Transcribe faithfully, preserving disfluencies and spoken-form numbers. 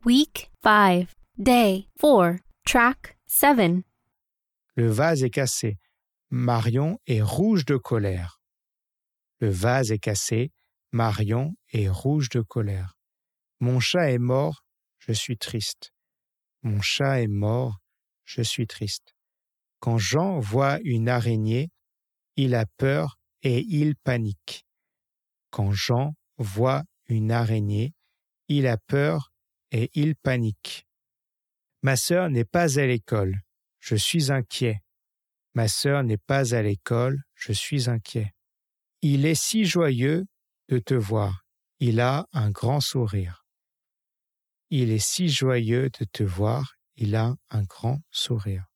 Week five, Day four, Track seven. Le vase est cassé. Marion est rouge de colère. Le vase est cassé. Marion est rouge de colère. Mon chat est mort, je suis triste. Mon chat est mort, je suis triste. Quand Jean voit une araignée, il a peur et il panique. Quand Jean voit une araignée, il a peur et il panique. Ma sœur n'est pas à l'école, je suis inquiet. Ma sœur n'est pas à l'école, je suis inquiet. Il est si joyeux de te voir, il a un grand sourire. Il est si joyeux de te voir, il a un grand sourire.